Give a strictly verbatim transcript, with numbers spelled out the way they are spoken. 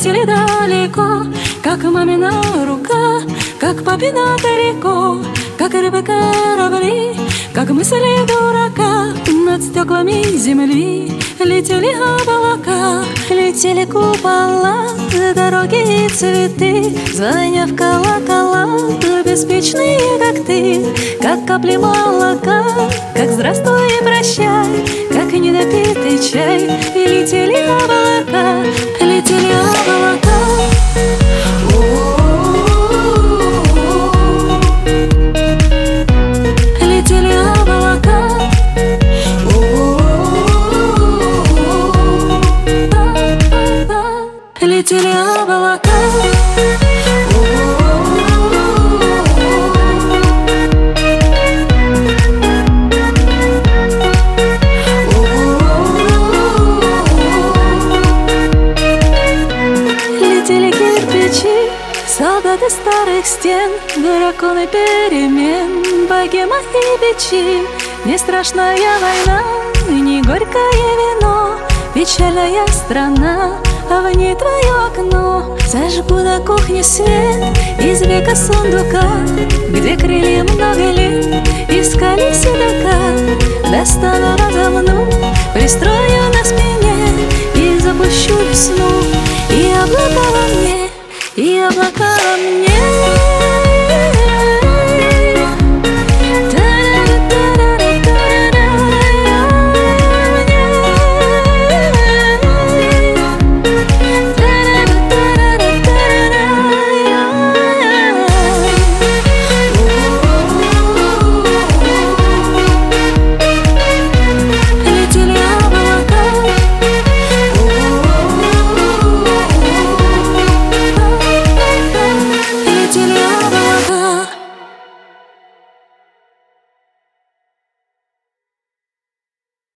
летели далеко, как мамина рука, как папина далеко, как рыбы корабли, как мысли дурака. Над стеклами земли летели облака, летели купола, дороги и цветы, звоня в колокола, беспечные, как ты, как капли молока, как здравствуй и прощай, как недопитый чай. И летели облака, летели облака. Летели облака. Летели облака. Летели кирпичи, солдаты старых стен, драконы перемен, богема и бичи. Не страшная война, не горькое вино, печальная страна, а в ней твое окно. Зажгу на кухне свет из века сундука, где крылья много лет искали седока. Достану, разомну, пристрою на спине и запущу весну. И облака во мне, и облака во мне.